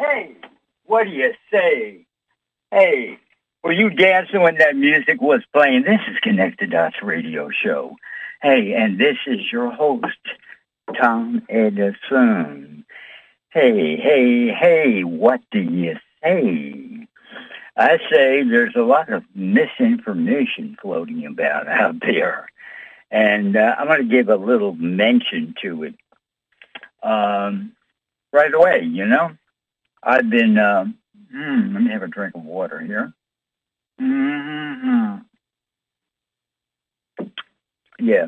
Hey, what do you say? Hey, were you dancing when that music was playing? This is Connected Dots Radio Show. Hey, and this is your host, Tom Edison. Hey, what do you say? I say there's a lot of misinformation floating about out there. And I'm going to give a little mention to it right away, you know. I've been, let me have a drink of water here. Mm-hmm. Yeah.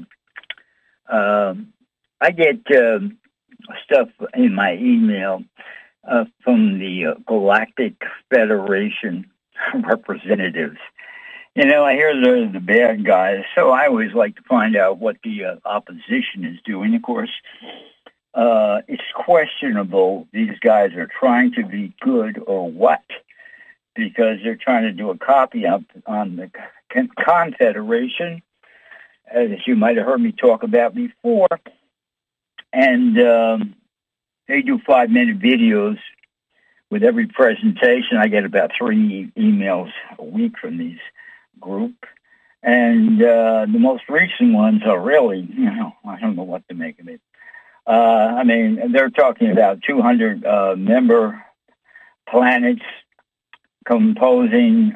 I get stuff in my email from the Galactic Federation representatives. You know, I hear they're the bad guys, so I always like to find out what the opposition is doing. Of course, it's questionable these guys are trying to be good or what, because they're trying to do a copy up on the Confederation, as you might have heard me talk about before. And they do 5-minute videos with every presentation. I get about 3 emails a week from these group. And the most recent ones are really, you know, I don't know what to make of it. I mean, they're talking about 200 member planets composed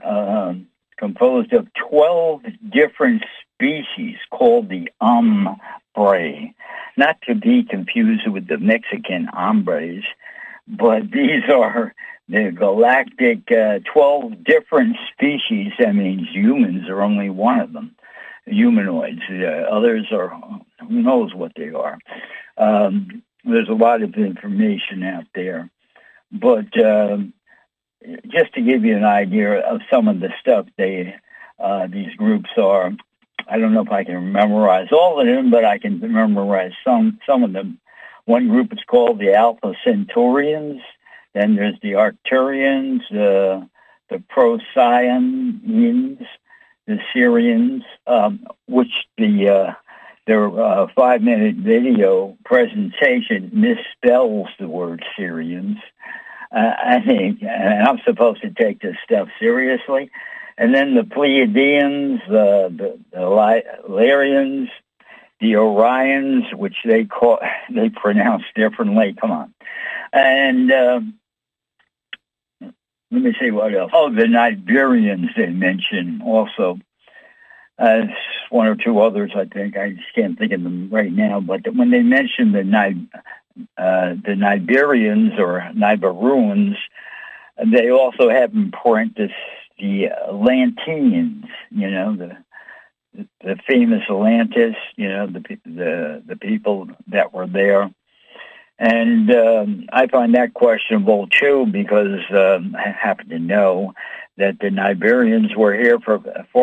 of 12 different species called the Ombre, not to be confused with the Mexican hombres, but these are the galactic 12 different species. That means humans are only one of them, humanoids. Others are, who knows what they are. There's a lot of information out there. But just to give you an idea of some of the stuff these groups are, I don't know if I can memorize all of them, but I can memorize some of them. One group is called the Alpha Centaurians. Then there's the Arcturians, the Procyon, the Syrians, which their 5-minute video presentation misspells the word Syrians. I think, and I'm supposed to take this stuff seriously. And then the Pleiadians, the Lyrians, the Orions, which they pronounce differently. Come on. And let me see what else. Oh, the Nibirians they mention also. One or two others, I think. I just can't think of them right now. But when they mention the Nibirians or Nibiruans, they also have in parentheses the Atlanteans, you know, the famous Atlantis, you know, the people that were there. And I find that questionable, too, because I happen to know that the Nibirians were here for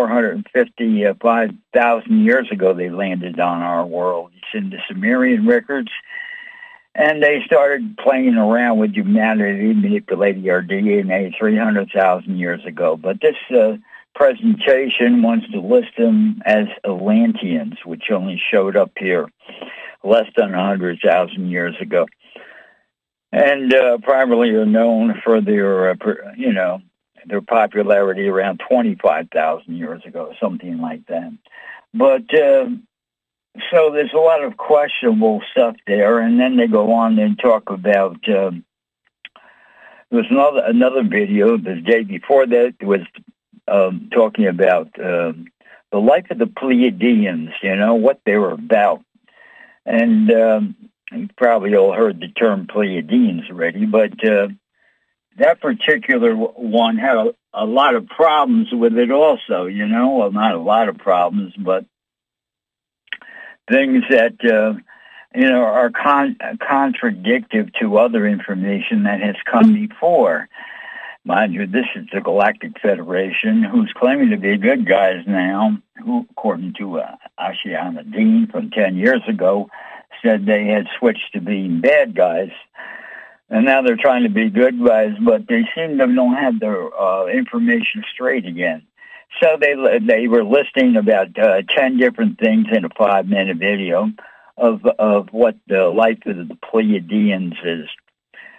455,000 years ago. They landed on our world. It's in the Sumerian records. And they started playing around with humanity, manipulating our DNA 300,000 years ago. But this presentation wants to list them as Atlanteans, which only showed up here less than 100,000 years ago. And primarily are known for their, their popularity around 25,000 years ago, something like that. But so there's a lot of questionable stuff there, and then they go on and talk about. There's another video the day before that was talking about the life of the Pleiadians. You know what they were about, and you probably all heard the term Pleiadians already, but that particular one had a lot of problems with it also. You know, well, not a lot of problems, but things that, are contradictory to other information that has come before. Mind you, this is the Galactic Federation, who's claiming to be good guys now, who, according to Ashiana Dean from 10 years ago, said they had switched to being bad guys. And now they're trying to be good guys, but they seem to don't have their information straight again. So they were listing about 10 different things in a 5-minute video of what the life of the Pleiadians is.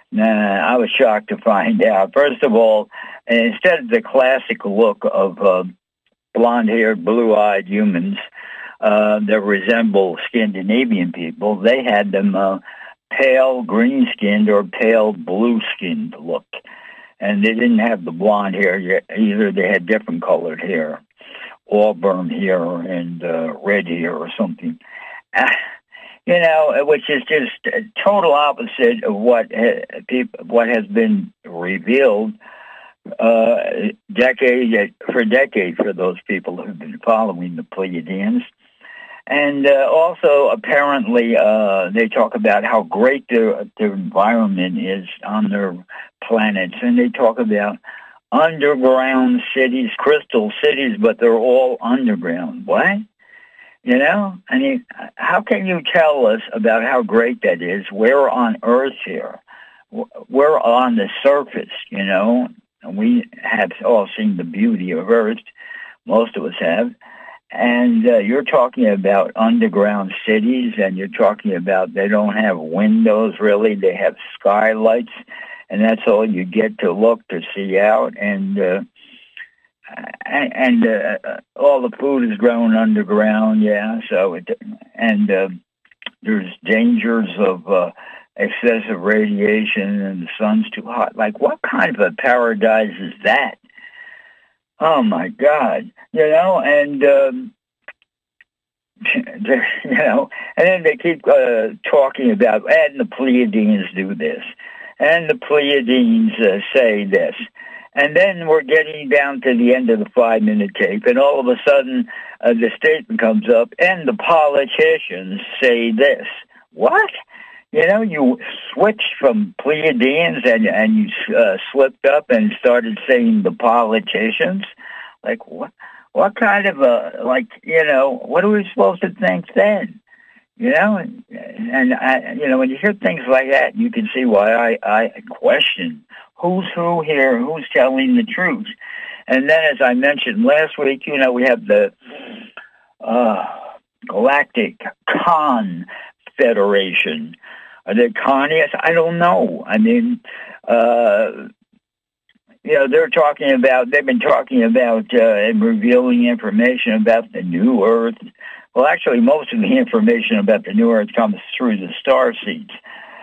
Nah, I was shocked to find out. First of all, instead of the classic look of blonde-haired, blue-eyed humans that resemble Scandinavian people, they had them pale green-skinned or pale blue-skinned look. And they didn't have the blonde hair yet either. They had different colored hair, auburn hair and red hair or something. Which is just a total opposite of what has been revealed decade for those people who've been following the Pleiadians. And also, apparently, they talk about how great their environment is on their planets. And they talk about underground cities, crystal cities, but they're all underground. What? I mean, how can you tell us about how great that is? We're on Earth here. We're on the surface, and we have all seen the beauty of Earth. Most of us have. And you're talking about underground cities, and you're talking about they don't have windows, really. They have skylights, and that's all you get to look, to see out. And all the food is grown underground, yeah. So, there's dangers of excessive radiation, and the sun's too hot. Like, what kind of a paradise is that? Oh my God, and and then they keep talking about, and the Pleiadians do this, and the Pleiadians say this, and then we're getting down to the end of the 5-minute tape, and all of a sudden the statement comes up, and the politicians say this. What? You switched from Pleiadians and you slipped up and started saying the politicians. Like, what kind of what are we supposed to think then? And when you hear things like that, you can see why I question who's who here, who's telling the truth. And then, as I mentioned last week, we have the Galactic Confederation. Are they communists? I don't know. I mean, they've been talking about and revealing information about the new Earth. Well, actually, most of the information about the new Earth comes through the starseeds.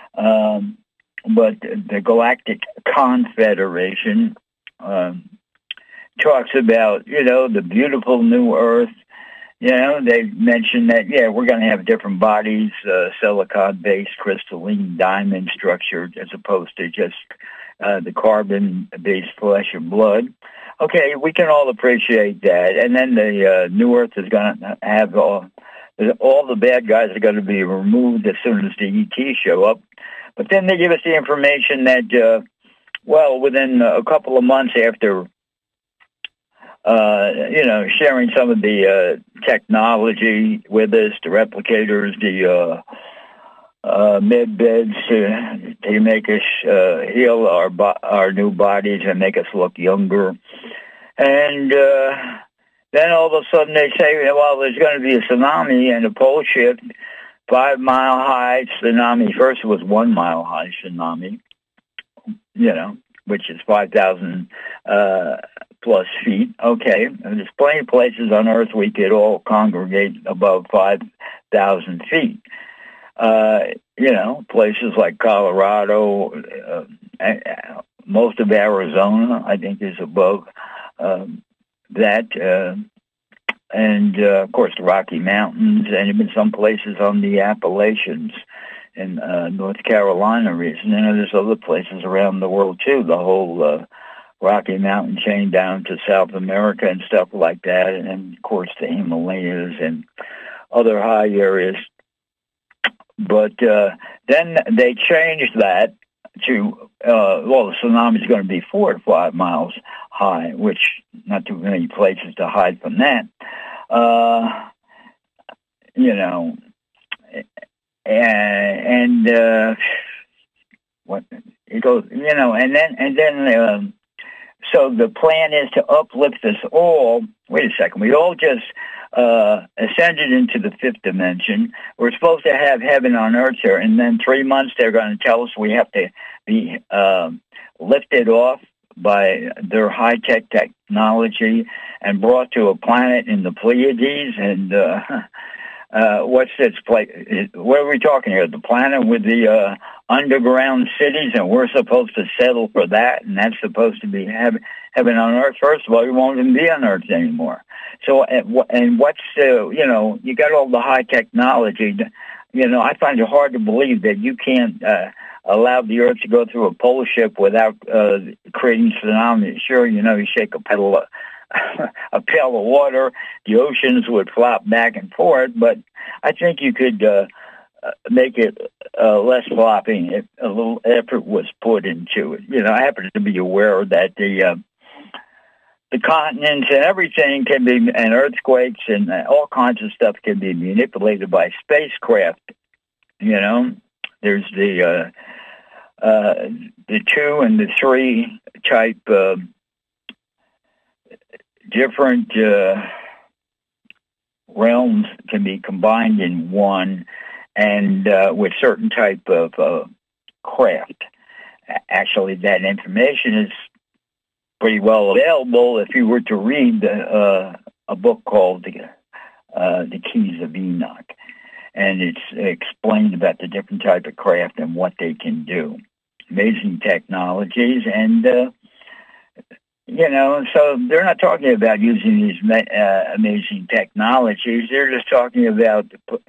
But the Galactic Confederation talks about, the beautiful new Earth. They mentioned that, we're going to have different bodies, silicon-based, crystalline, diamond structured, as opposed to just the carbon-based flesh and blood. Okay, we can all appreciate that. And then the new Earth is going to have all the bad guys are going to be removed as soon as the ETs show up. But then they give us the information that, within a couple of months after sharing some of the technology with us, the replicators, the med beds to make us heal our new bodies and make us look younger. And then all of a sudden they say, there's going to be a tsunami and a pole shift, 5-mile high tsunami. First it was 1 mile high tsunami, which is 5,000 plus feet. Okay, there's plenty of places on Earth we could all congregate above 5,000 feet. Places like Colorado, most of Arizona, I think, is above that. And, of course, the Rocky Mountains, and even some places on the Appalachians in North Carolina region. And there's other places around the world, too, the whole Rocky Mountain chain down to South America and stuff like that. And, of course, the Himalayas and other high areas. But then they changed that to, the tsunami is going to be 4 to 5 miles high, which not too many places to hide from that. What it goes, and then so the plan is to uplift us all. Wait a second, we all just ascended into the fifth dimension. We're supposed to have heaven on earth here, and then 3 months they're going to tell us we have to be lifted off by their high-tech technology and brought to a planet in the Pleiades. And what's this place? What are we talking here? The planet with the underground cities, and we're supposed to settle for that, and that's supposed to be heaven on earth. First of all, we won't even be on earth anymore. So, and what's, you got all the high technology. I find it hard to believe that you can't allow the earth to go through a polar ship without creating tsunamis. Sure, you shake a pail of water, the oceans would flop back and forth, but I think you could make it less flopping if a little effort was put into it. I happen to be aware that the continents and everything can be, and earthquakes and all kinds of stuff can be manipulated by spacecraft. There's the 2 and the 3 type different realms can be combined in one, and with certain type of craft. Actually, that information is pretty well available if you were to read a book called The Keys of Enoch. And it's explained about the different type of craft and what they can do. Amazing technologies, and so they're not talking about using these amazing technologies. They're just talking about,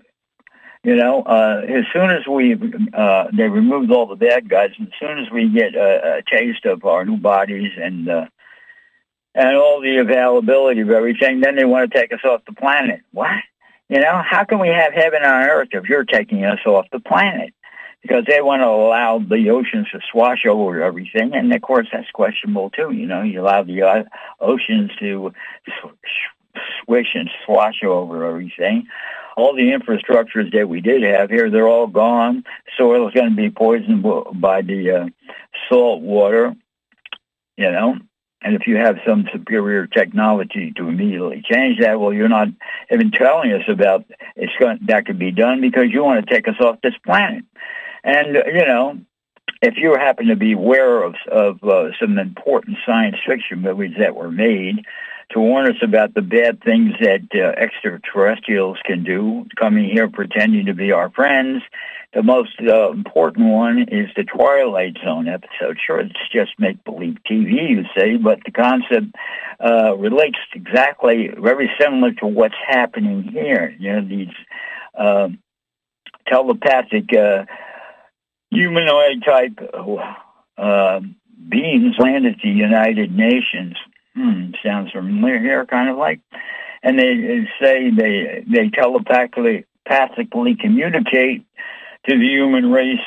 as soon as they removed all the bad guys, and as soon as we get a taste of our new bodies and all the availability of everything, then they want to take us off the planet. What? How can we have heaven on earth if you're taking us off the planet? Because they want to allow the oceans to swash over everything, and of course that's questionable too. You allow the oceans to swish and swash over everything. All the infrastructures that we did have here, they're all gone. Soil is going to be poisoned by the salt water, And if you have some superior technology to immediately change that, well, you're not even telling us about that could be done because you want to take us off this planet. And, if you happen to be aware of some important science fiction movies that were made to warn us about the bad things that extraterrestrials can do, coming here pretending to be our friends, the most important one is the Twilight Zone episode. Sure, it's just make-believe TV, you say, but the concept relates exactly, very similar to what's happening here. These telepathic humanoid-type beings land at the United Nations. Sounds familiar here, kind of like. And they say they telepathically communicate to the human race,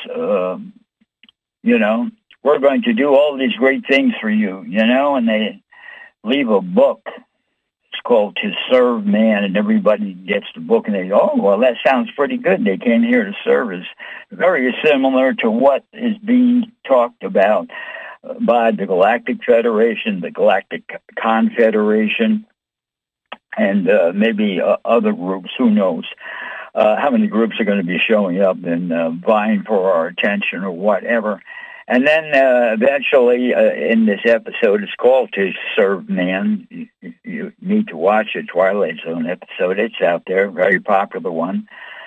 we're going to do all these great things for you, and they leave a book. It's called To Serve Man, and everybody gets the book, and they go, oh, well, that sounds pretty good. They came here to serve us. Very similar to what is being talked about by the Galactic Federation, the Galactic Confederation, and maybe other groups, who knows. How many groups are going to be showing up and vying for our attention or whatever. And then eventually in this episode, it's called To Serve Man. You need to watch the Twilight Zone episode. It's out there, very popular one.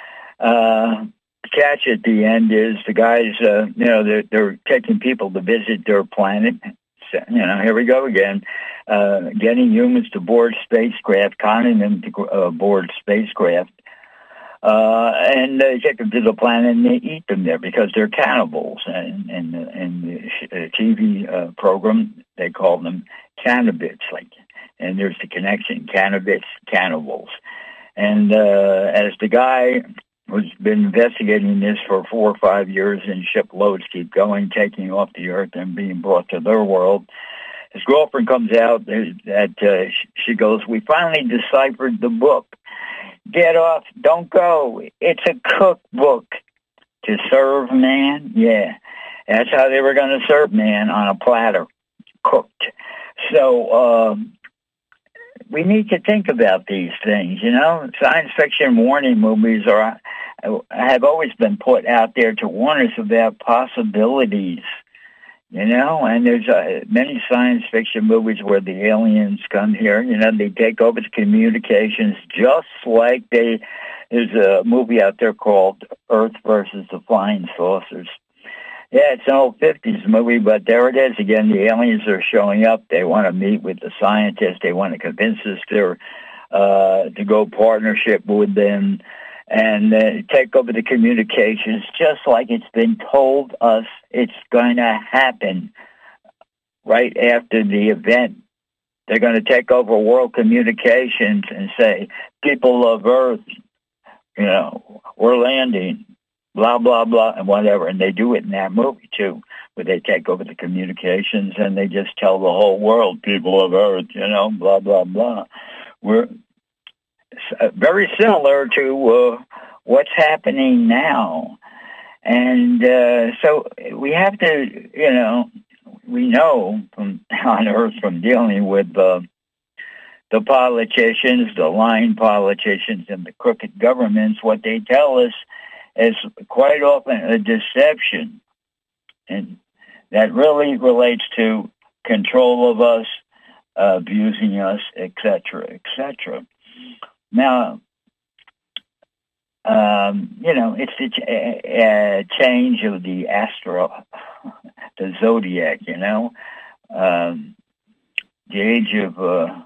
Catch at the end is the guys, they're taking people to visit their planet. So, here we go again. Getting humans to board spacecraft, conning them to board spacecraft. And they take them to the planet and they eat them there because they're cannibals. And the TV program, they call them cannabis. And there's the connection, cannabis, cannibals. And as the guy who's been investigating this for 4 or 5 years, and shiploads keep going, taking off the earth and being brought to their world, his girlfriend comes out that she goes, we finally deciphered the book. Get off, don't go. It's a cookbook. To serve man? Yeah. That's how they were going to serve man, on a platter, cooked. So we need to think about these things, you know. Science fiction warning movies have always been put out there to warn us about possibilities, you know. And there's many science fiction movies where the aliens come here, you know, they take over the communications just like there's a movie out there called Earth versus the Flying Saucers. Yeah, it's an old 50s movie, but there it is again. The aliens are showing up. They want to meet with the scientists. They want to convince us to go partnership with them and take over the communications, just like it's been told us it's going to happen right after the event. They're going to take over world communications and say, people of Earth, you know, we're landing. Blah, blah, blah, and whatever. And they do it in that movie, too, where they take over the communications and they just tell the whole world, people of Earth, you know, blah, blah, blah. We're very similar to what's happening now. And so we have to, you know, we know from on Earth from dealing with the politicians, the lying politicians, and the crooked governments, what they tell us is quite often a deception, and that really relates to control of us, abusing us, etc., etc. Now, you know, it's a change of the the zodiac, you know, the age of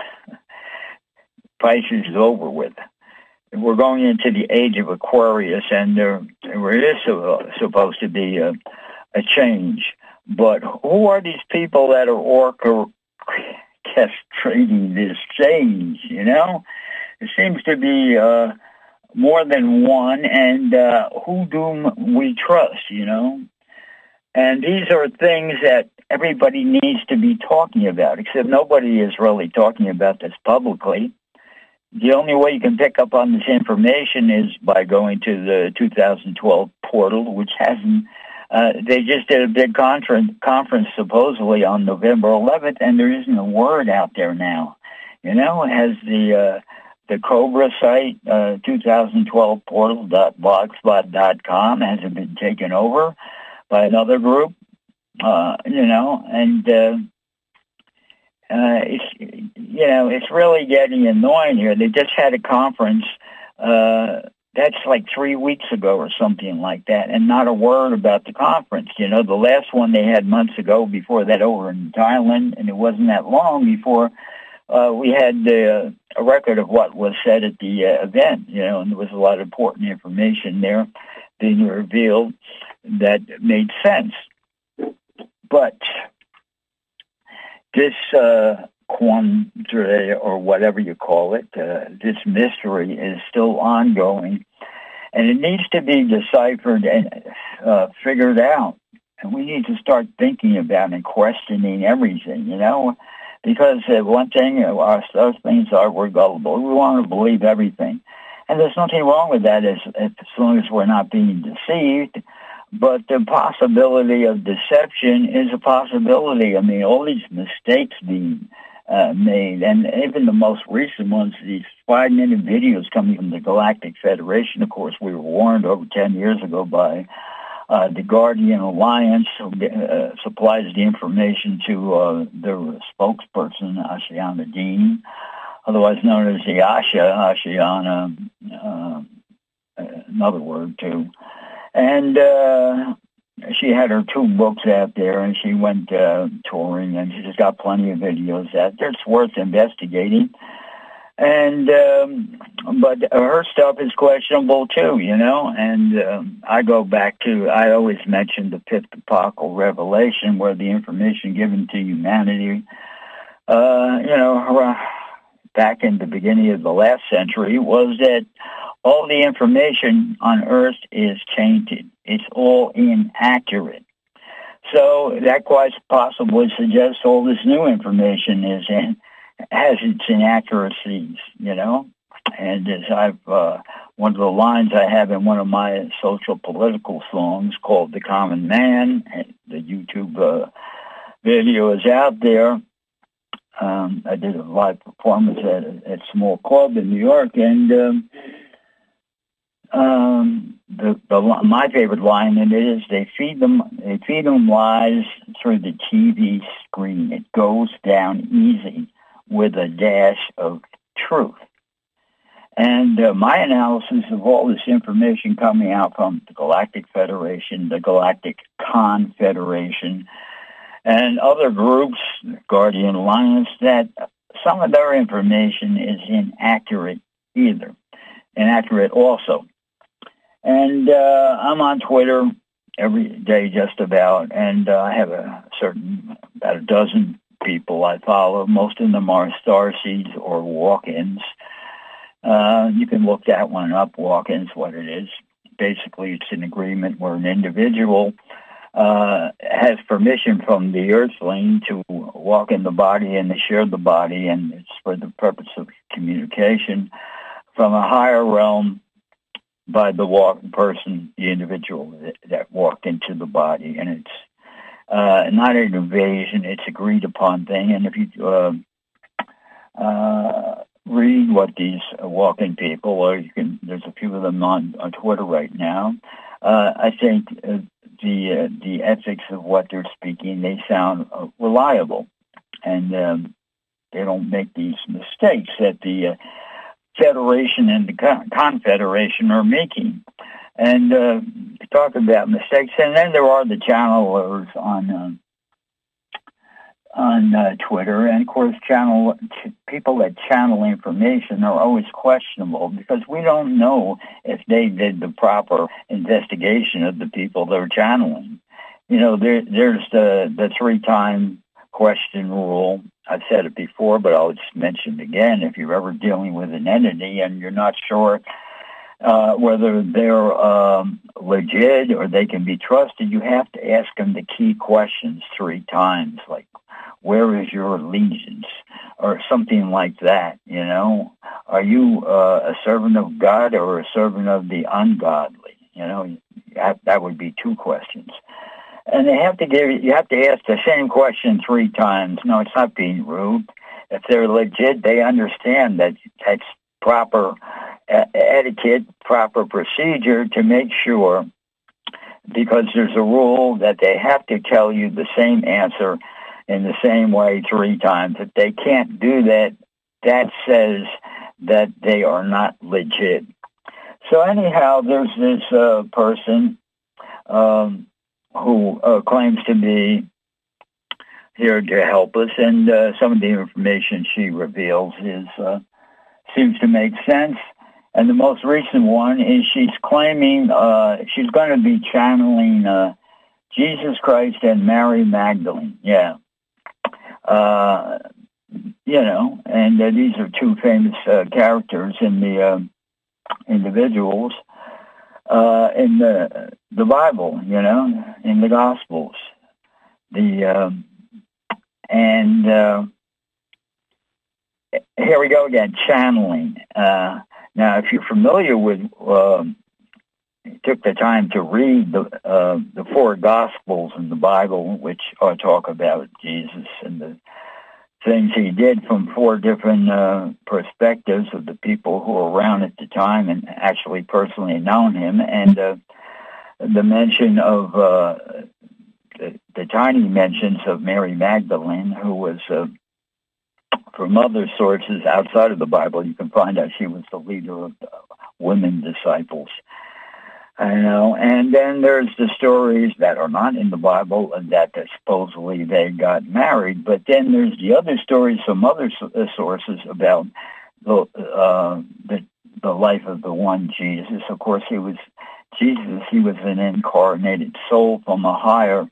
Pisces is over with. We're going into the age of Aquarius, and there is supposed to be a change. But who are these people that are orchestrating this change, you know? It seems to be more than one, and who do we trust, you know? And these are things that everybody needs to be talking about, except nobody is really talking about this publicly. The only way you can pick up on this information is by going to the 2012 portal, which hasn't. They just did a big conference supposedly on November 11th, and there isn't a word out there now. You know, has the Cobra site, 2012 portal.blogspot.com, has it been taken over by another group? You know, and it's really getting annoying here. They just had a conference that's like 3 weeks ago or something like that, and not a word about the conference. You know, the last one they had months ago before that over in Thailand, and it wasn't that long before we had a record of what was said at the event, you know, and there was a lot of important information there being revealed that made sense. But this quandary, or whatever you call it, this mystery is still ongoing, and it needs to be deciphered and figured out. And we need to start thinking about and questioning everything, you know, because one thing, our things are, we're gullible. We want to believe everything. And there's nothing wrong with that as long as we're not being deceived. But the possibility of deception is a possibility. I mean, all these mistakes being made, and even the most recent ones, these 5-minute videos coming from the Galactic Federation. Of course, we were warned over 10 years ago by the Guardian Alliance, who supplies the information to their spokesperson, Ashiana Dean, otherwise known as the Ashiana, another word too. And she had her 2 books out there, and she went touring, and she's got plenty of videos out there. It's worth investigating. And but her stuff is questionable too, you know. And I go back to, I always mention the 5th apocalyptic revelation, where the information given to humanity, you know, back in the beginning of the last century, was that all the information on Earth is tainted. It's all inaccurate. So that quite possibly suggests all this new information has its inaccuracies, you know. And as I've, one of the lines I have in one of my social political songs called The Common Man, the YouTube video is out there, I did a live performance at a small club in New York, and my favorite line in it is they feed them lies through the TV screen. It goes down easy with a dash of truth. And my analysis of all this information coming out from the Galactic Federation, the Galactic Confederation, and other groups, Guardian Alliance, that some of their information is inaccurate also. And I'm on Twitter every day just about, and I have about a dozen people I follow. Most of them are starseeds or walk-ins. You can look that one up, walk-ins, what it is. Basically, it's an agreement where an individual has permission from the Earthling to walk in the body and to share the body, and it's for the purpose of communication from a higher realm by the the individual that walked into the body. And it's not an invasion, it's agreed upon thing. And if you read what these walk-in people, or there's a few of them on Twitter right now, I think the ethics of what they're speaking, they sound reliable, and they don't make these mistakes that the Federation and the Confederation are making. And talk about mistakes, and then there are the channelers on Twitter, and of course, people that channel information are always questionable because we don't know if they did the proper investigation of the people they're channeling. You know, there's the 3-time question rule. I've said it before, but I'll just mention it again. If you're ever dealing with an entity and you're not sure whether they're legit or they can be trusted, you have to ask them the key questions 3 times, like, where is your allegiance? Or something like that, you know? Are you a servant of God or a servant of the ungodly? You know, that would be 2 questions. And you have to ask the same question 3 times. No, it's not being rude. If they're legit, they understand that that's proper etiquette, proper procedure to make sure, because there's a rule that they have to tell you the same answer in the same way 3 times. If they can't do that, that says that they are not legit. So anyhow, there's this person who claims to be here to help us, and some of the information she reveals seems to make sense. And the most recent one is she's claiming she's going to be channeling Jesus Christ and Mary Magdalene. Yeah. You know, and these are 2 famous characters in the individuals in the Bible, you know, in the Gospels. Here we go again, channeling. Now, if you're familiar with, took the time to read the 4 Gospels in the Bible, which talk about Jesus and the things he did from 4 different perspectives of the people who were around at the time and actually personally known him, and the mention of the tiny mentions of Mary Magdalene, who was from other sources outside of the Bible, you can find out she was the leader of the women disciples. I know. And then there's the stories that are not in the Bible and that supposedly they got married. But then there's the other stories from other sources about the life of the one Jesus. Of course, he was an incarnated soul from a higher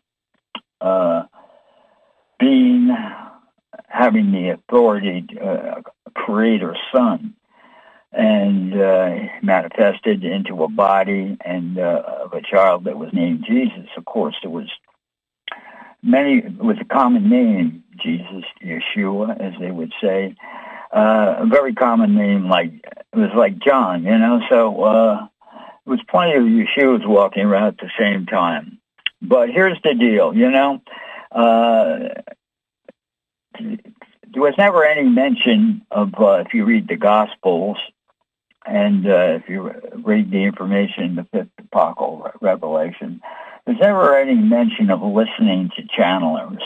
being, having the authority, creator son, and manifested into a body and of a child that was named Jesus. Of course, there was with a common name, Jesus, Yeshua, as they would say, a very common name, it was like John, you know, so there was plenty of Yeshuas walking around at the same time. But here's the deal, you know, there was never any mention of, if you read the Gospels, and if you read the information in the fifth apocalypal revelation, there's never any mention of listening to channelers.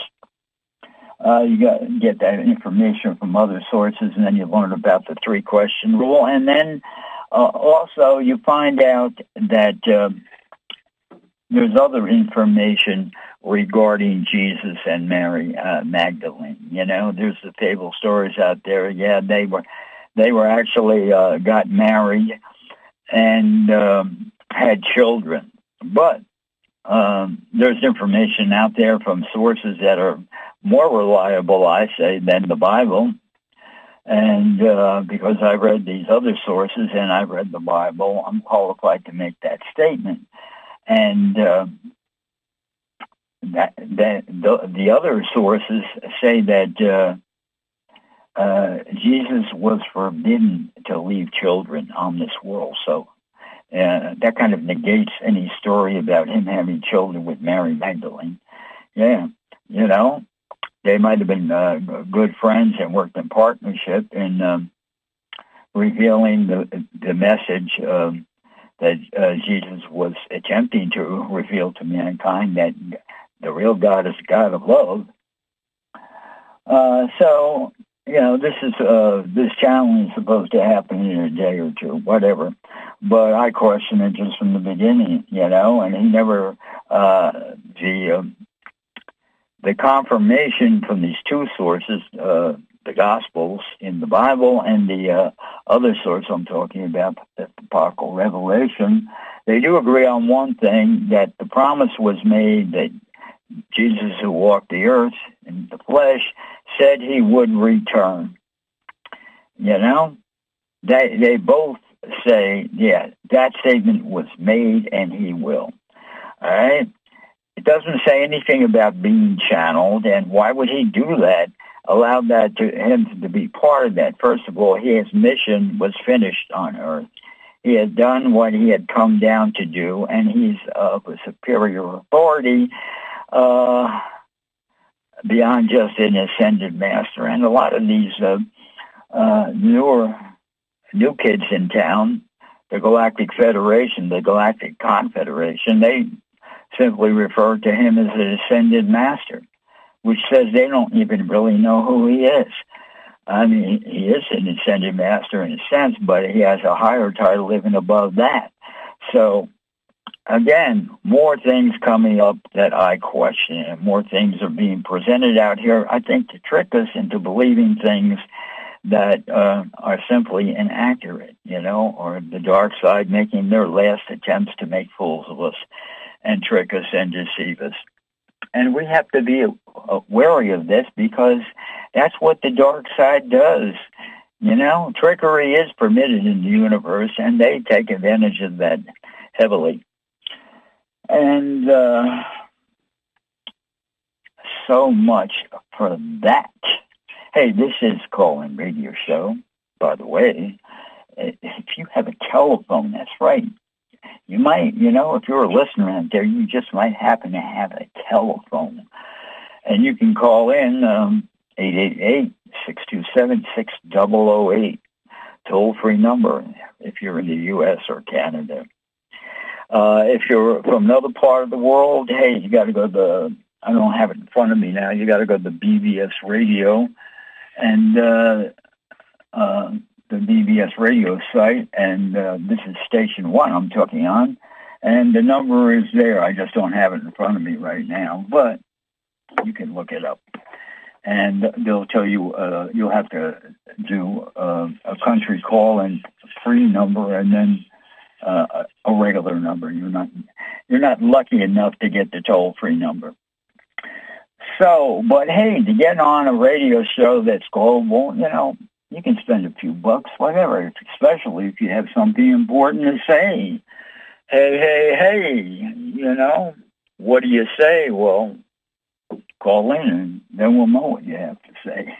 You get that information from other sources, and then you learn about the three-question rule. And then also you find out that there's other information regarding Jesus and Mary Magdalene. You know, there's the fable stories out there. Yeah, they were actually got married and had children. But there's information out there from sources that are more reliable, I say, than the Bible. And because I read these other sources and I read the Bible, I'm qualified to make that statement. And the other sources say that Jesus was forbidden to leave children on this world. So that kind of negates any story about him having children with Mary Magdalene. Yeah, you know, they might have been good friends and worked in partnership in revealing the message that Jesus was attempting to reveal to mankind, that the real God is a God of love. So, you know, this challenge is supposed to happen in a day or two, whatever. But I questioned it just from the beginning, you know, and he never, the confirmation from these two sources, the Gospels in the Bible and the other source I'm talking about, the Apocalyptic Revelation, they do agree on one thing, that the promise was made that Jesus, who walked the earth in the flesh, said he would return. You know, they both say, yeah, that statement was made and he will. All right? It doesn't say anything about being channeled, and why would he do that? Allow that to him to be part of that. First of all, his mission was finished on earth. He had done what he had come down to do, and he's of a superior authority beyond just an ascended master. And a lot of these new kids in town, the Galactic Federation, the Galactic Confederation, they simply refer to him as an ascended master, which says they don't even really know who he is. I mean, he is an ascended master in a sense, but he has a higher title even above that. So, again, more things coming up that I question, and more things are being presented out here, I think, to trick us into believing things that are simply inaccurate, you know, or the dark side making their last attempts to make fools of us and trick us and deceive us. And we have to be wary of this, because that's what the dark side does. You know, trickery is permitted in the universe, and they take advantage of that heavily. And so much for that. Hey, this is Call-In Radio Show, by the way. If you have a telephone, that's right. You might, you know, if you're a listener out there, you just might happen to have a telephone. And you can call in 888-627-6008, toll-free number if you're in the U.S. or Canada. If you're from another part of the world, hey, you got to go to I don't have it in front of me now, you got to go to the BBS Radio and the BBS radio site, and this is Station 1 I'm talking on, and the number is there. I just don't have it in front of me right now, but you can look it up. And they'll tell you you'll have to do a country call and free number, and then a regular number. You're not lucky enough to get the toll-free number. So, but hey, to get on a radio show that's global, you know, you can spend a few bucks, whatever, especially if you have something important to say. Hey, you know, what do you say? Well, call in and then we'll know what you have to say.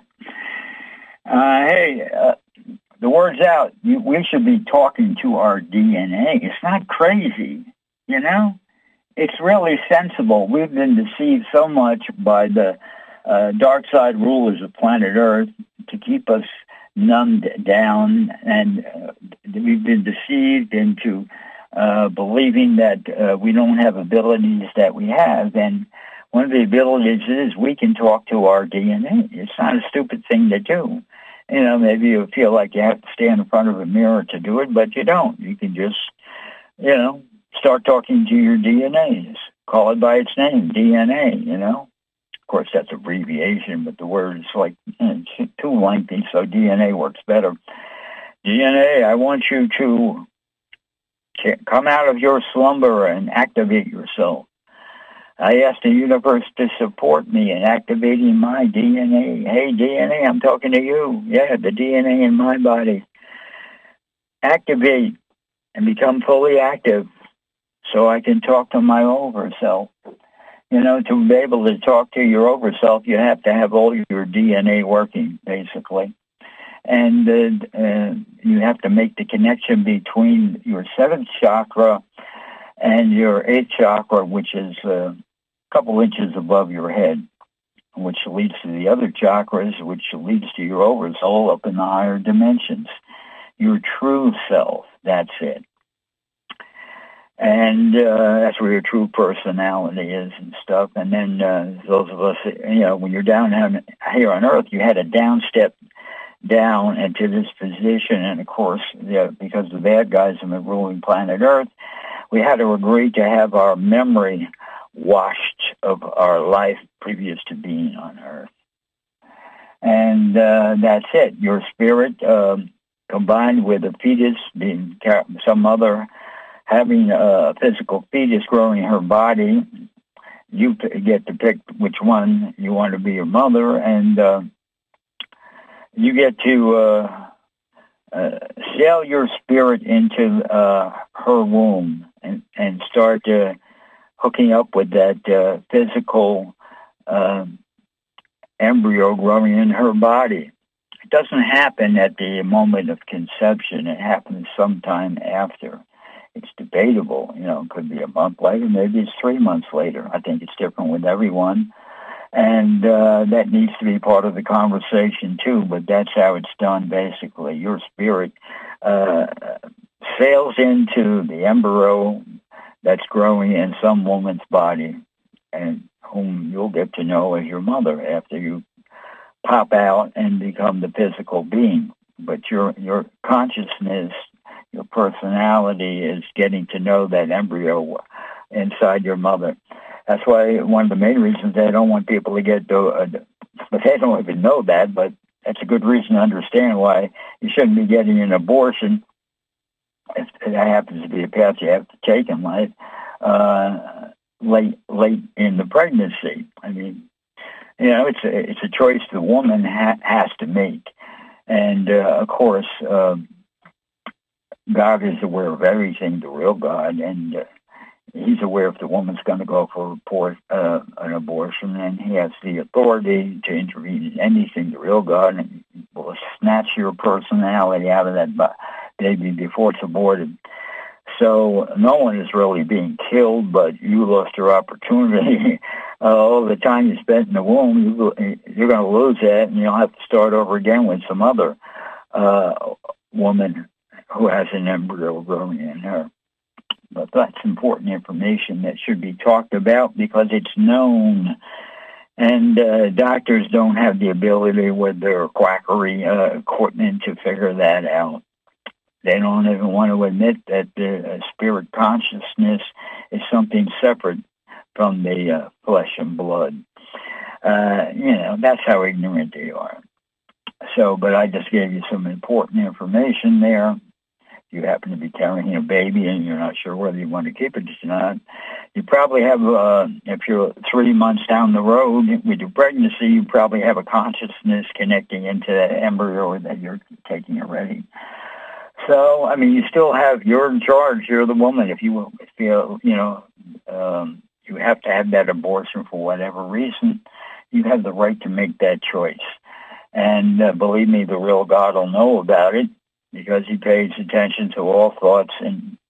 The word's out. We should be talking to our DNA. It's not crazy, you know? It's really sensible. We've been deceived so much by the dark side rulers of planet Earth to keep us numbed down, and we've been deceived into believing that we don't have abilities that we have. And one of the abilities is we can talk to our DNA. It's not a stupid thing to do. You know, maybe you feel like you have to stand in front of a mirror to do it, but you don't. You can just, you know, start talking to your DNA. Call it by its name, DNA, you know. Of course, that's abbreviation, but the word is like too lengthy, so DNA works better. DNA, I want you to come out of your slumber and activate yourself. I ask the universe to support me in activating my DNA. Hey, DNA, I'm talking to you. Yeah, the DNA in my body. Activate and become fully active so I can talk to my over self. You know, to be able to talk to your over self, you have to have all your DNA working, basically. And you have to make the connection between your seventh chakra and your eighth chakra, which is a couple inches above your head, which leads to the other chakras, which leads to your oversoul up in the higher dimensions. Your true self, that's it. And that's where your true personality is and stuff. And then those of us, you know, when you're down here on Earth, you had a down step down into this position. And, of course, because the bad guys have been ruling planet Earth, we had to agree to have our memory washed of our life previous to being on Earth. And that's it. Your spirit combined with a fetus being some other having a physical fetus growing her body, you get to pick which one you want to be your mother, and you get to sail your spirit into her womb and start hooking up with that physical embryo growing in her body. It doesn't happen at the moment of conception. It happens sometime after. It's debatable, you know, it could be a month later, maybe it's 3 months later. I think it's different with everyone. And that needs to be part of the conversation too, but that's how it's done basically. Your spirit sails into the embryo that's growing in some woman's body and whom you'll get to know as your mother after you pop out and become the physical being. But your consciousness, your personality is getting to know that embryo inside your mother. That's why one of the main reasons they don't want people to get, but they don't even know that, but that's a good reason to understand why you shouldn't be getting an abortion. If that happens to be a path you have to take in life, late in the pregnancy. I mean, you know, it's a choice the woman has to make. And, of course, God is aware of everything, the real God, and he's aware if the woman's going to go for an abortion, and he has the authority to intervene in anything, the real God, and will snatch your personality out of that baby before it's aborted. So no one is really being killed, but you lost your opportunity. All the time you spent in the womb, you're going to lose that, and you'll have to start over again with some other woman who has an embryo growing in her. But that's important information that should be talked about because it's known. And doctors don't have the ability with their quackery equipment to figure that out. They don't even want to admit that the spirit consciousness is something separate from the flesh and blood. You know, that's how ignorant they are. So, but I just gave you some important information there. If you happen to be carrying a baby and you're not sure whether you want to keep it or not, you probably have, if you're 3 months down the road with your pregnancy, you probably have a consciousness connecting into that embryo that you're taking already. So, I mean, you still have, you're in charge, you're the woman. If you feel, you know, you have to have that abortion for whatever reason, you have the right to make that choice. And believe me, the real God will know about it because he pays attention to all thoughts and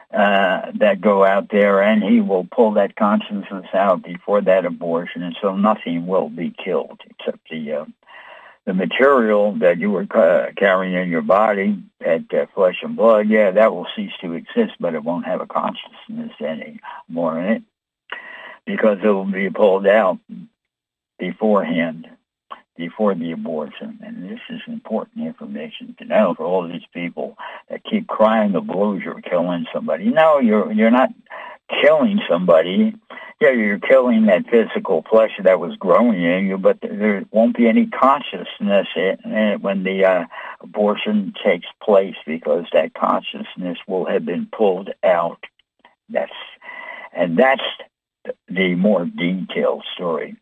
that go out there, and he will pull that consciousness out before that abortion, and so nothing will be killed except the material that you were carrying in your body, that flesh and blood. Yeah, that will cease to exist, but it won't have a consciousness anymore in it because it will be pulled out beforehand, before the abortion. And this is important information to know for all these people that keep crying the blues you're killing somebody. No, you're not killing somebody. Yeah, you're killing that physical flesh that was growing in you, but there won't be any consciousness when the abortion takes place, because that consciousness will have been pulled out. That's the more detailed story.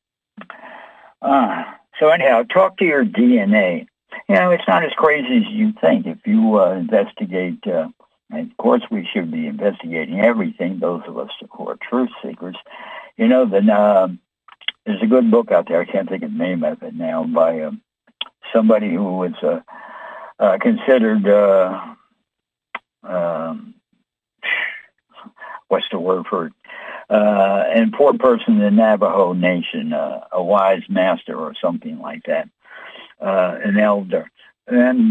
So anyhow, talk to your DNA. You know, it's not as crazy as you think. If you investigate, and of course we should be investigating everything, those of us who are truth seekers. You know, there's a good book out there, I can't think of the name of it now, by somebody who was considered, what's the word for it? An important person in the Navajo Nation, a wise master or something like that, an elder. And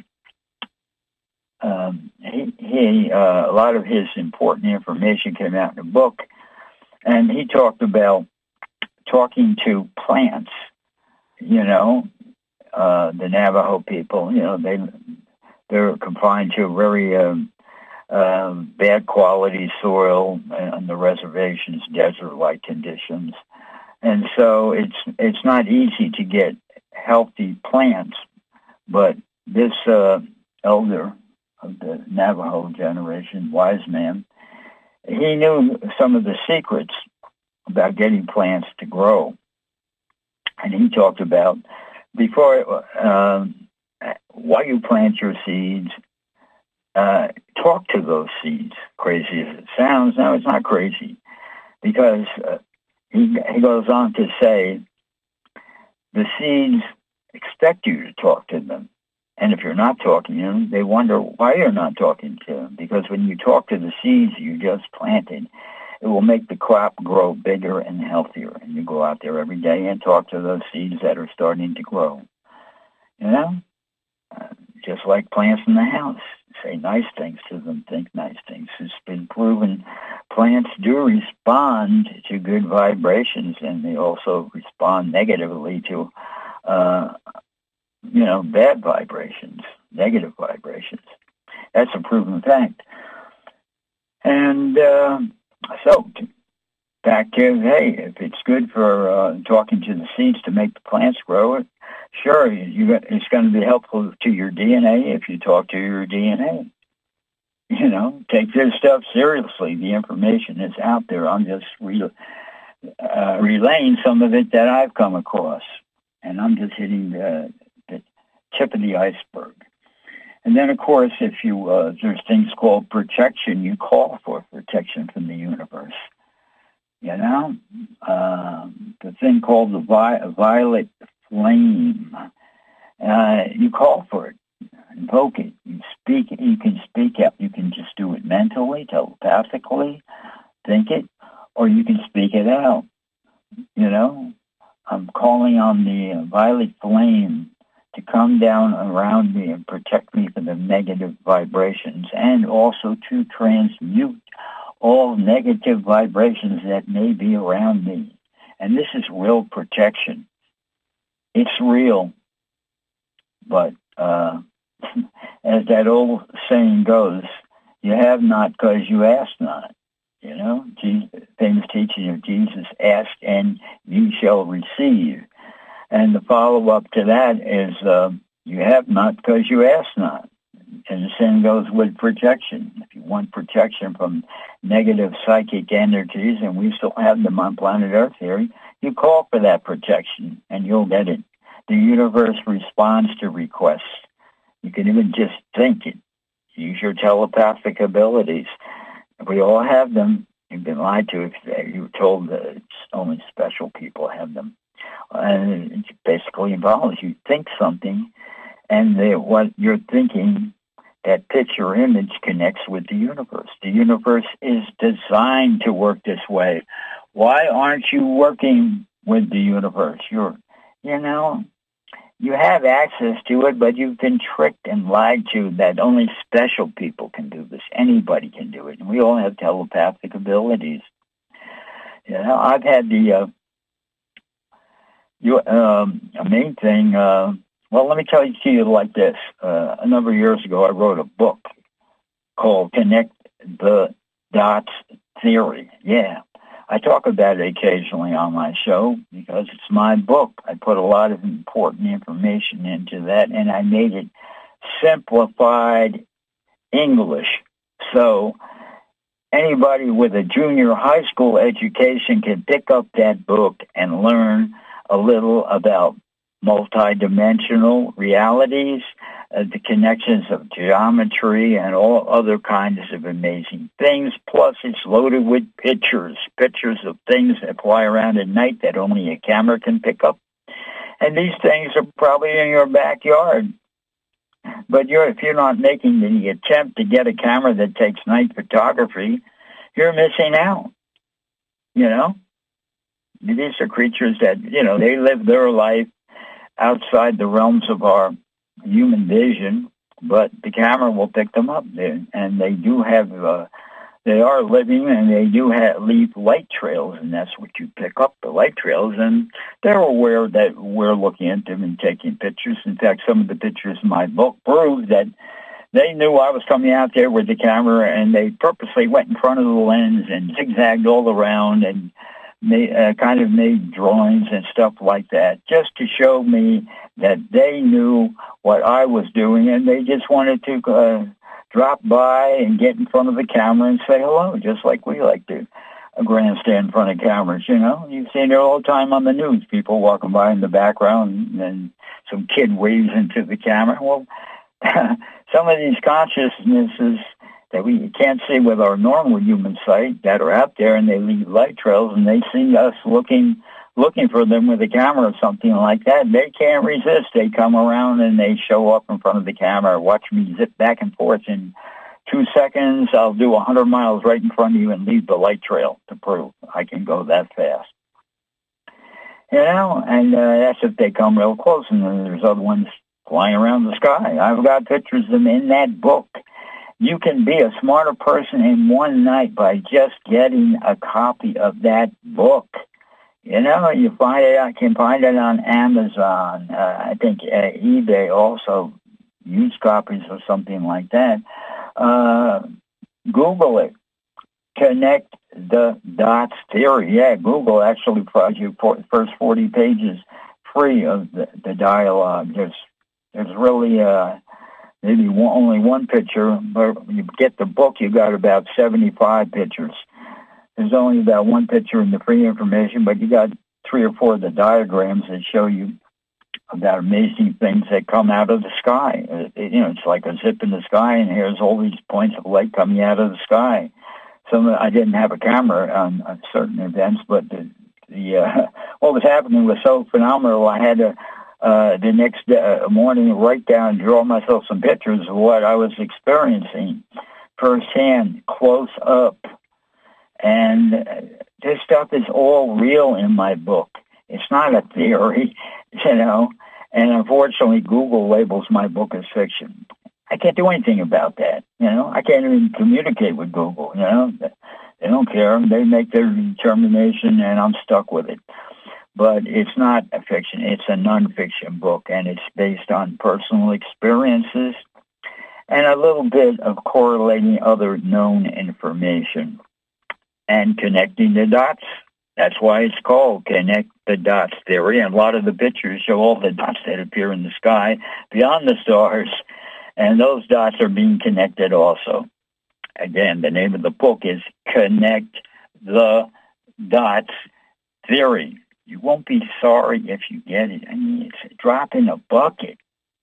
he a lot of his important information came out in the book, and he talked about talking to plants. You know, the Navajo people, you know, they're confined to very bad quality soil on the reservations, desert-like conditions, and so it's not easy to get healthy plants. But this elder of the Navajo generation, wise man, he knew some of the secrets about getting plants to grow, and he talked about before while you plant your seeds. Talk to those seeds. Crazy as it sounds, no, it's not crazy, because he goes on to say the seeds expect you to talk to them, and if you're not talking to them, they wonder why you're not talking to them. Because when you talk to the seeds you just planted, it will make the crop grow bigger and healthier. And you go out there every day and talk to those seeds that are starting to grow. You know, just like plants in the house. Say nice things to them, think nice things. It's been proven plants do respond to good vibrations, and they also respond negatively to, bad vibrations, negative vibrations. That's a proven fact. And so, back to, hey, if it's good for talking to the seeds to make the plants grow, sure, it's going to be helpful to your DNA if you talk to your DNA. You know, take this stuff seriously. The information is out there. I'm just relaying some of it that I've come across. And I'm just hitting the tip of the iceberg. And then, of course, if there's things called protection, you call for protection from the universe. You know, the thing called the violet flame, you call for it, invoke it, you can speak out. You can just do it mentally, telepathically, think it, or you can speak it out. You know, I'm calling on the violet flame to come down around me and protect me from the negative vibrations, and also to transmute all negative vibrations that may be around me. And this is real protection. It's real. But as that old saying goes, you have not because you ask not. You know, famous teaching of Jesus, ask and you shall receive. And the follow-up to that is you have not because you ask not. And the same goes with protection. If you want protection from negative psychic energies, and we still have them on planet Earth here, you call for that protection, and you'll get it. The universe responds to requests. You can even just think it. Use your telepathic abilities. We all have them. You've been lied to if you were told that it's only special people have them. And it basically involves you think something, and what you're thinking that picture image connects with the universe. The universe is designed to work this way. Why aren't you working with the universe? You have access to it, but you've been tricked and lied to that only special people can do this. Anybody can do it. And we all have telepathic abilities. I've had the main thing. Well, let me tell you to you like this. A number of years ago, I wrote a book called Connect the Dots Theory. Yeah. I talk about it occasionally on my show because it's my book. I put a lot of important information into that, and I made it simplified English. So anybody with a junior high school education can pick up that book and learn a little about multidimensional realities, the connections of geometry and all other kinds of amazing things. Plus, it's loaded with pictures of things that fly around at night that only a camera can pick up. And these things are probably in your backyard. But if you're not making the attempt to get a camera that takes night photography, you're missing out. These are creatures that, they live their life outside the realms of our human vision, but the camera will pick them up there. And they do have, they are living, and they do leave light trails, and that's what you pick up, the light trails. And they're aware that we're looking at them and taking pictures. In fact, some of the pictures in my book prove that they knew I was coming out there with the camera, and they purposely went in front of the lens and zigzagged all around and made drawings and stuff like that, just to show me that they knew what I was doing, and they just wanted to drop by and get in front of the camera and say hello, just like we like to grandstand in front of cameras. You've seen it all the time on the news, people walking by in the background, and some kid waves into the camera. Well, some of these consciousnesses that we can't see with our normal human sight that are out there, and they leave light trails, and they see us looking for them with a camera or something like that. They can't resist. They come around and they show up in front of the camera. Watch me zip back and forth. In 2 seconds, I'll do 100 miles right in front of you and leave the light trail to prove I can go that fast. And that's if they come real close, and then there's other ones flying around the sky. I've got pictures of them in that book. You can be a smarter person in one night by just getting a copy of that book. You find it. I can find it on Amazon. I think eBay also used copies or something like that. Google it. Connect the Dots Theory. Yeah, Google actually provides you the first 40 pages free of the dialogue. There's really maybe only one picture, but when you get the book, you got about 75 pictures. There's only about one picture in the free information, but you got 3 or 4 of the diagrams that show you about amazing things that come out of the sky. It's like a zip in the sky, and here's all these points of light coming out of the sky. I didn't have a camera on certain events, but what was happening was so phenomenal. I had to the next morning write down, draw myself some pictures of what I was experiencing firsthand, close up. And this stuff is all real in my book. It's not a theory, and unfortunately Google labels my book as fiction. I can't do anything about that, I can't even communicate with Google, They don't care. They make their determination, and I'm stuck with it. But it's not a fiction. It's a nonfiction book, and it's based on personal experiences and a little bit of correlating other known information and connecting the dots. That's why it's called Connect the Dots Theory. And a lot of the pictures show all the dots that appear in the sky beyond the stars, and those dots are being connected also. Again, the name of the book is Connect the Dots Theory. You won't be sorry if you get it. It's a drop in a bucket.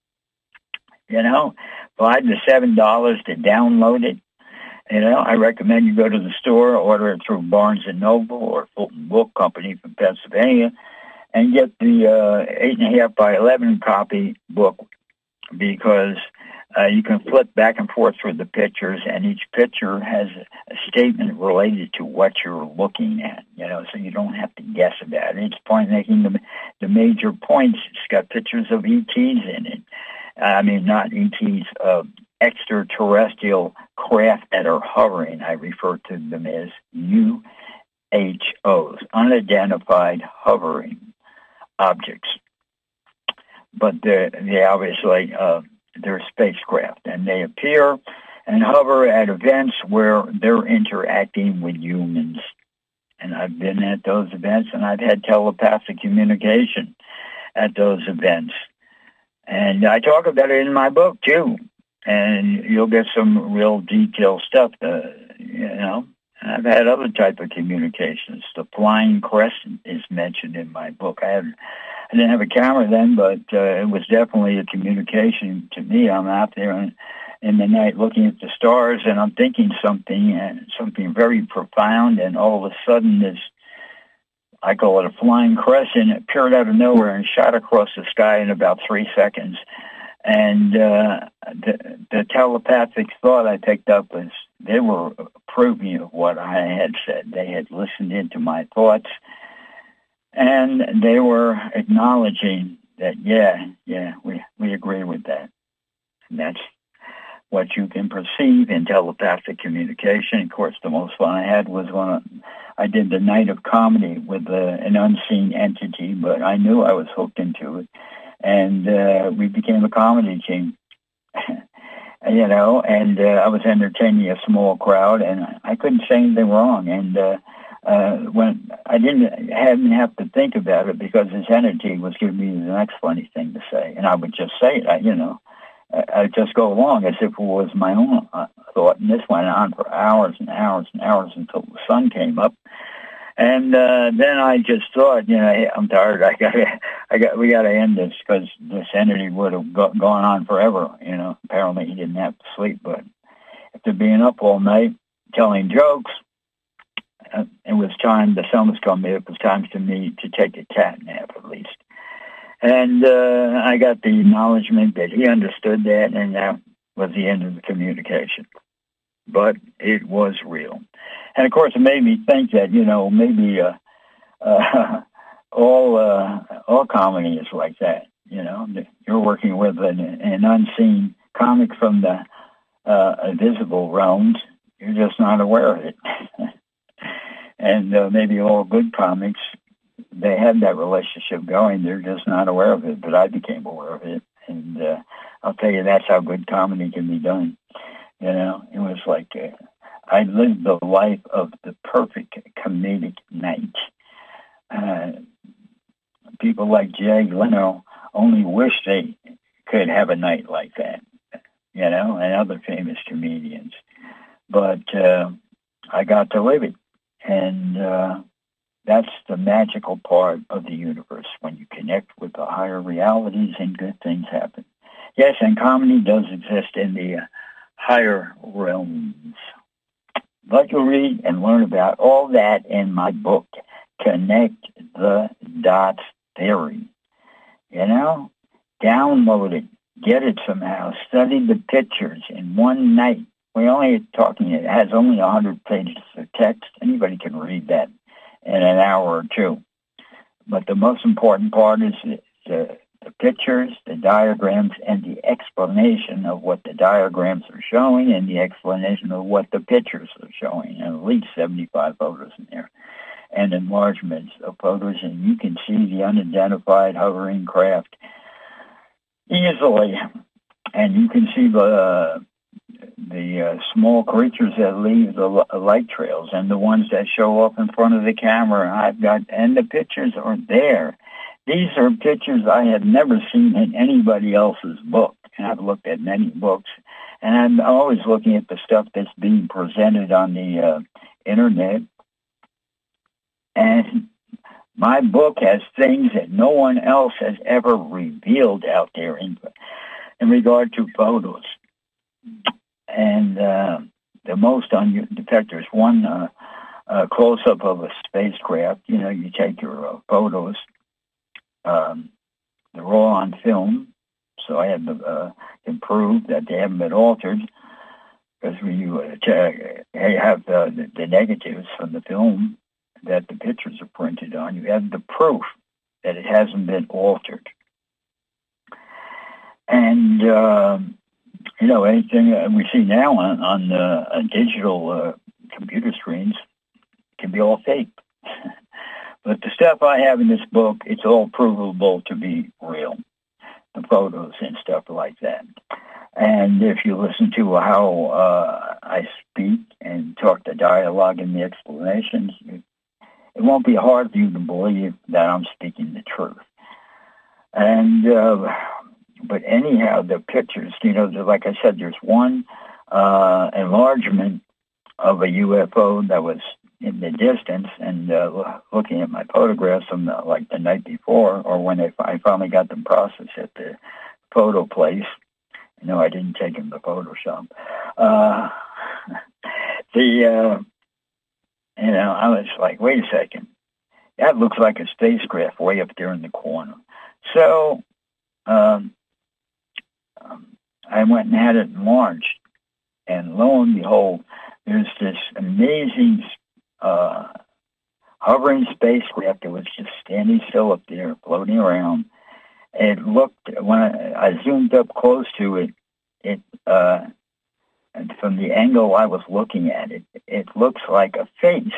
$5 to $7 to download it. I recommend you go to the store, order it through Barnes & Noble or Fulton Book Company from Pennsylvania, and get the 8.5 by 11 copy book, because You can flip back and forth through the pictures, and each picture has a statement related to what you're looking at, so you don't have to guess about it. It's point making the major points. It's got pictures of ETs in it. I mean, not ETs, extraterrestrial craft that are hovering. I refer to them as UHOs, unidentified hovering objects. But they obviously... they're spacecraft, and they appear and hover at events where they're interacting with humans. And I've been at those events, and I've had telepathic communication at those events. And I talk about it in my book, too. And you'll get some real detailed stuff, I've had other type of communications. The flying crescent is mentioned in my book. I didn't have a camera then, but it was definitely a communication to me. I'm out there in the night looking at the stars, and I'm thinking something very profound, and all of a sudden this, I call it a flying crescent, appeared out of nowhere and shot across the sky in about 3 seconds. And the telepathic thought I picked up was they were approving of what I had said. They had listened into my thoughts, and they were acknowledging that, we agree with that. And that's what you can perceive in telepathic communication. Of course, the most fun I had was when I did the Night of Comedy with an unseen entity, but I knew I was hooked into it. And we became a comedy team, and I was entertaining a small crowd, and I couldn't say anything wrong. And when I didn't have to think about it, because this entity was giving me the next funny thing to say, and I would just say it. I'd just go along as if it was my own thought, and this went on for hours and hours and hours until the sun came up. And then I just thought, hey, I'm tired. We got to end this, because this entity would have gone on forever. Apparently he didn't have to sleep, but after being up all night telling jokes, it was time. The sun was coming. It was time for me to take a cat nap, at least. And I got the acknowledgement that he understood that, and that was the end of the communication. But it was real. And, of course, it made me think that, maybe all comedy is like that. You're working with an unseen comic from the invisible realms. You're just not aware of it. And maybe all good comics, they have that relationship going. They're just not aware of it, but I became aware of it. And I'll tell you, that's how good comedy can be done. It was like I lived the life of the perfect comedic night. People like Jay Leno only wish they could have a night like that, and other famous comedians. But I got to live it. And that's the magical part of the universe, when you connect with the higher realities and good things happen. Yes, and comedy does exist in the higher realms. But you'll read and learn about all that in my book, Connect the Dots Theory. Download it, get it somehow, study the pictures in one night. We're only talking, it has only 100 pages of text. Anybody can read that in an hour or two. But the most important part is the pictures, the diagrams, and the explanation of what the diagrams are showing, and the explanation of what the pictures are showing. And at least 75 photos in there, and enlargements of photos, and you can see the unidentified hovering craft easily. And you can see the small creatures that leave the light trails, and the ones that show up in front of the camera. And the pictures are there. These are pictures I have never seen in anybody else's book. And I've looked at many books, and I'm always looking at the stuff that's being presented on the internet. And my book has things that no one else has ever revealed out there in regard to photos. And the most there's one close-up of a spacecraft. You take your photos, they're all on film, so I have can prove that they haven't been altered. Because when you have the negatives from the film that the pictures are printed on, you have the proof that it hasn't been altered. And, anything we see now on digital computer screens can be all fake. But the stuff I have in this book, it's all provable to be real. The photos and stuff like that. And if you listen to how I speak and talk the dialogue and the explanations, it won't be hard for you to believe that I'm speaking the truth. And but anyhow, the pictures, like I said, there's one enlargement of a UFO that was in the distance, and looking at my photographs from the night before, or when I finally got them processed at the photo place. I didn't take them to Photoshop. I was like, wait a second. That looks like a spacecraft way up there in the corner. So I went and had it enlarged. And lo and behold, there's this amazing hovering spacecraft that was just standing still up there, floating around. It looked, when I zoomed up close to it, and from the angle I was looking at it, it looks like a face.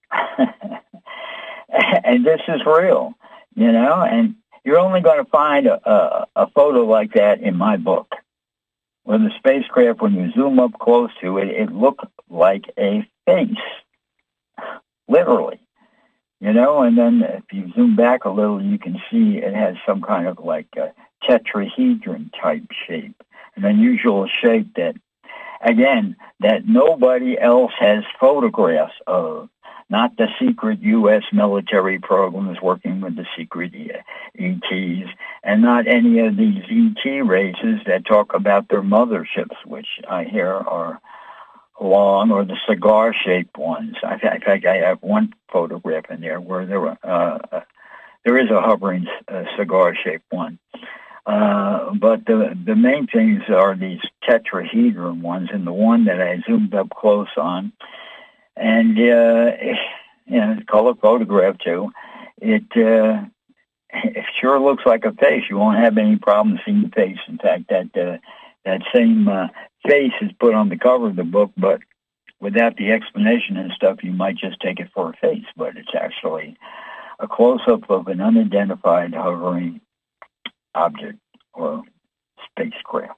And this is real, and you're only going to find a photo like that in my book. Where the spacecraft, when you zoom up close to it, it looked like a face. Literally. And then if you zoom back a little, you can see it has some kind of like a tetrahedron type shape, an unusual shape that, again, that nobody else has photographs of. Not the secret U.S. military programs working with the secret ETs, and not any of these ET races that talk about their motherships, which I hear are long, or the cigar-shaped ones. In fact, I have one photograph in there where there is a hovering cigar-shaped one. But the main things are these tetrahedron ones, and the one that I zoomed up close on, and color photograph too. It sure looks like a face. You won't have any problem seeing the face. In fact, that same face is put on the cover of the book, but without the explanation and stuff, you might just take it for a face. But it's actually a close-up of an unidentified hovering object or spacecraft.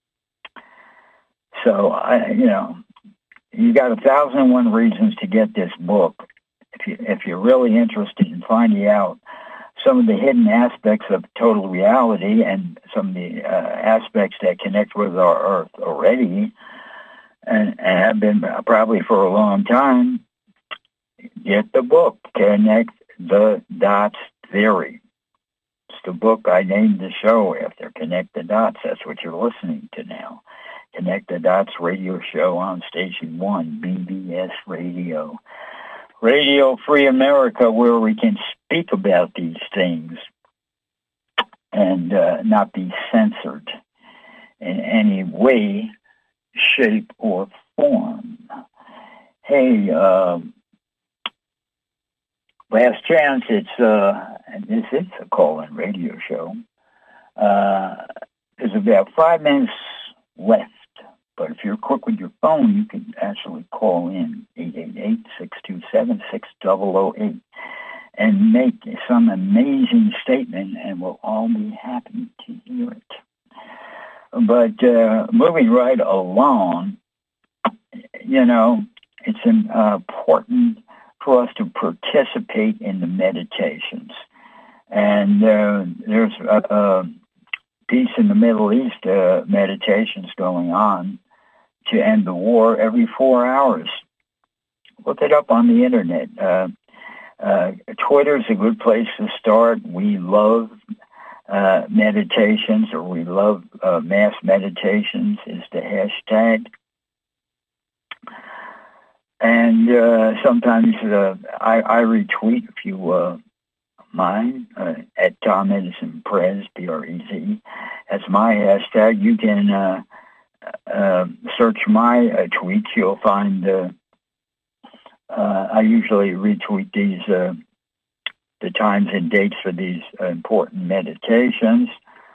So you got 1,001 reasons to get this book if you're really interested in finding out some of the hidden aspects of total reality and some of the aspects that connect with our Earth already and have been probably for a long time. Get the book, Connect the Dots Theory. It's the book I named the show after, Connect the Dots. That's what you're listening to now. Connect the Dots radio show on Station 1, BBS Radio. Radio Free America, where we can speak about these things and not be censored in any way, shape, or form. Hey, last chance, this is a call-in radio show. There's about 5 minutes left. But if you're quick with your phone, you can actually call in 888-627-6008 and make some amazing statement, and we'll all be happy to hear it. But moving right along, it's important for us to participate in the meditations. And there's peace in the Middle East meditations going on to end the war every 4 hours. Look it up on the internet. Twitter's a good place to start. We love meditations, or we love mass meditations is the hashtag. And sometimes I retweet a few mine at Tom Edison Prez, P-R-E-Z. That's my hashtag. You can search my tweets. You'll find I usually retweet these the times and dates for these important meditations.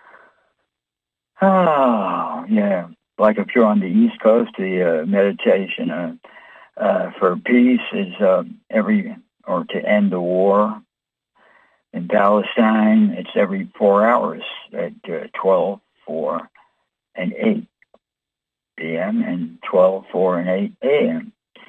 Oh, yeah. Like if you're on the East Coast, the meditation for peace is to end the war. In Palestine, it's every 4 hours at 12, 4, and 8 p.m. and 12, 4, and 8 a.m.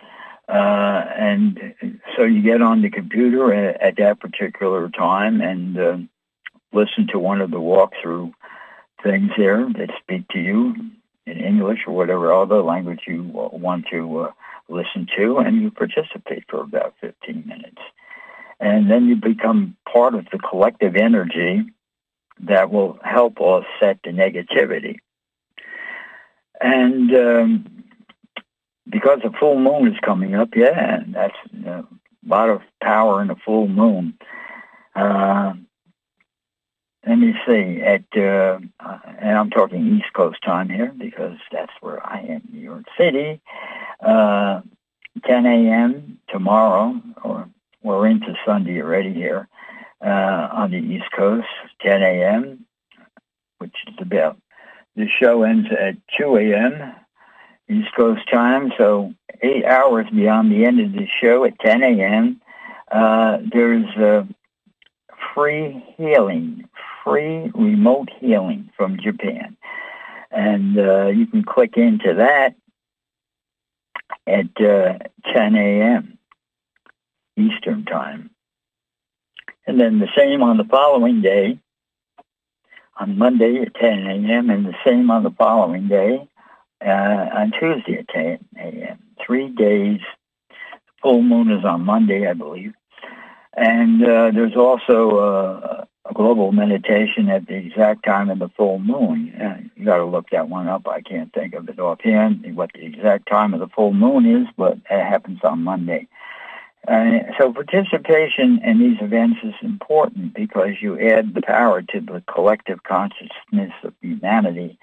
And so you get on the computer at that particular time and listen to one of the walkthrough things there that speak to you in English or whatever other language you want to listen to, and you participate for about 15 minutes. And then you become part of the collective energy that will help offset the negativity. And because the full moon is coming up, yeah, that's a lot of power in the full moon. Let me see, and I'm talking East Coast time here because that's where I am, New York City. 10 a.m. tomorrow, or we're into Sunday already here on the East Coast, 10 a.m., which is about, the show ends at 2 a.m. East Coast time, so 8 hours beyond the end of the show at 10 a.m., there's free healing, free remote healing from Japan. And you can click into that at 10 a.m. Eastern time. And then the same on the following day, on Monday at 10 a.m., and the same on the following day, on Tuesday at 10 a.m. 3 days. Full moon is on Monday, I believe. And there's also a global meditation at the exact time of the full moon. You got to look that one up. I can't think of it offhand, what the exact time of the full moon is, but it happens on Monday. So participation in these events is important because you add the power to the collective consciousness of humanity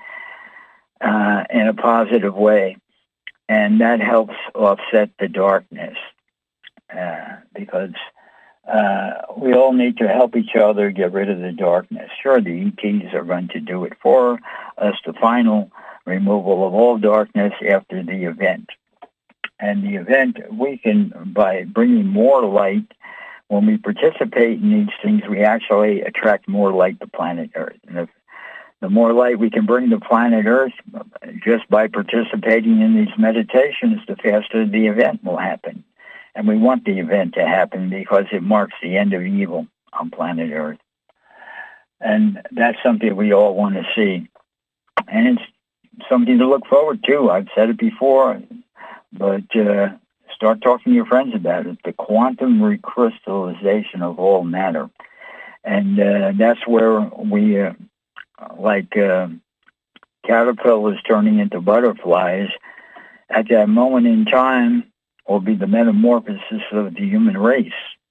in a positive way. And that helps offset the darkness because we all need to help each other get rid of the darkness. Sure, the ETs are going to do it for us, the final removal of all darkness after the event. And the event, we can, by bringing more light, when we participate in these things, we actually attract more light to planet Earth. And the more light we can bring to planet Earth just by participating in these meditations, the faster the event will happen. And we want the event to happen because it marks the end of evil on planet Earth. And that's something we all want to see. And it's something to look forward to. I've said it before, but start talking to your friends about it. The quantum recrystallization of all matter. And that's where we, like caterpillars turning into butterflies, at that moment in time, will be the metamorphosis of the human race.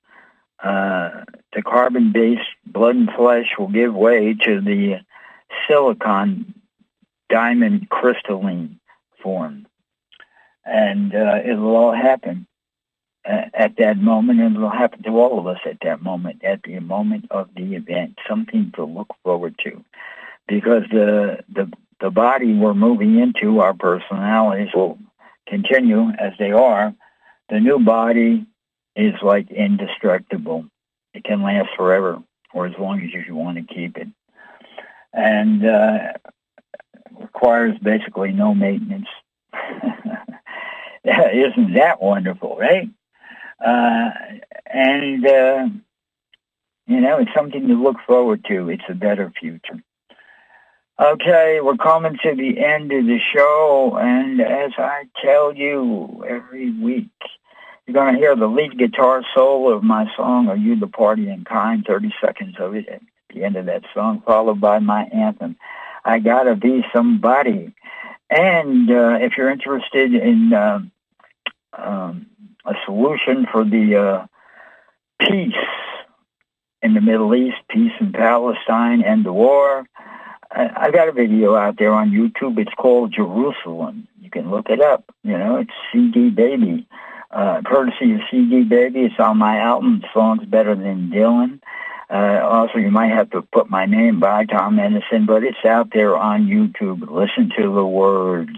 The carbon-based blood and flesh will give way to the silicon diamond crystalline form. And it'll all happen at that moment, and it'll happen to all of us at that moment, at the moment of the event, something to look forward to. Because the body we're moving into, our personalities, will continue as they are. The new body is like indestructible. It can last forever, or as long as you want to keep it. And requires basically no maintenance. Isn't that wonderful, right? It's something to look forward to. It's a better future. Okay, we're coming to the end of the show, and as I tell you every week, you're going to hear the lead guitar solo of my song, Are You the Partying Kind, 30 seconds of it at the end of that song, followed by my anthem, I Gotta Be Somebody. And if you're interested in a solution for the peace in the Middle East, peace in Palestine, end the war. I got a video out there on YouTube. It's called Jerusalem. You can look it up. It's CD Baby. Courtesy of CD Baby. It's on my album. The song's better than Dylan. Also, you might have to put my name by Tom Edison, but it's out there on YouTube. Listen to the words,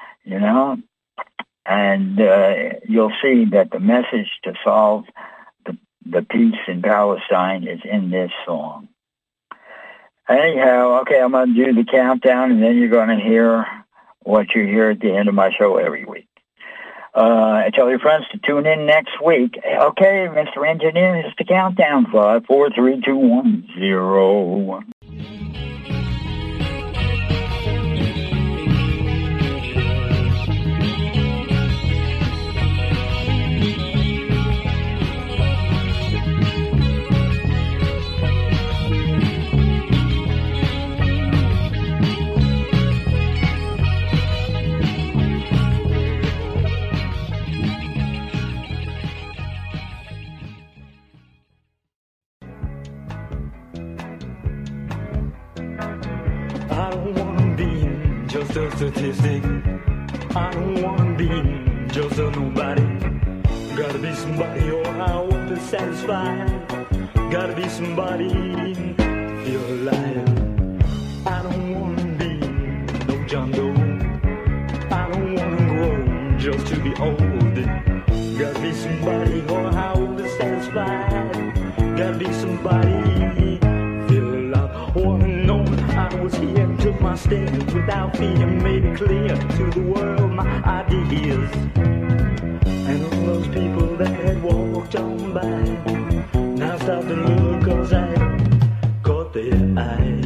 and you'll see that the message to solve the peace in Palestine is in this song. Anyhow, okay, I'm going to do the countdown, and then you're going to hear what you hear at the end of my show every week. Tell your friends to tune in next week. Okay, Mr. Engineer, it's the countdown. 5, 4, 3, 2, 1, 0. I don't wanna be just a statistic. I don't wanna be just a nobody. Gotta be somebody or I won't be satisfied. Gotta be somebody to feel alive. I don't wanna be no John Doe. I don't wanna grow just to be old. Gotta be somebody or I won't be satisfied. Gotta be somebody feel alive. Wanna know I was here, took my stand without fear, made it clear to the world my ideas. And all those people that had walked on by now stop to look, cause I caught their eye.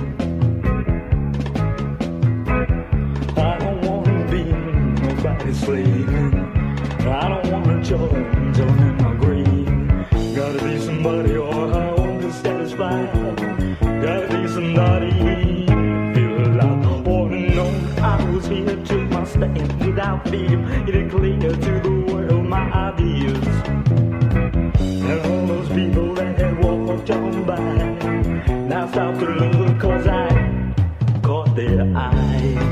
I don't wanna be nobody's slave. I don't wanna join in my grave. Gotta be somebody or I won't be satisfied. Gotta be somebody feel alive. Wanna know I was here, took my stand without fear, made it clear to the world my ideas. And all those people that had walked on by now stop to look, cause I caught their eye.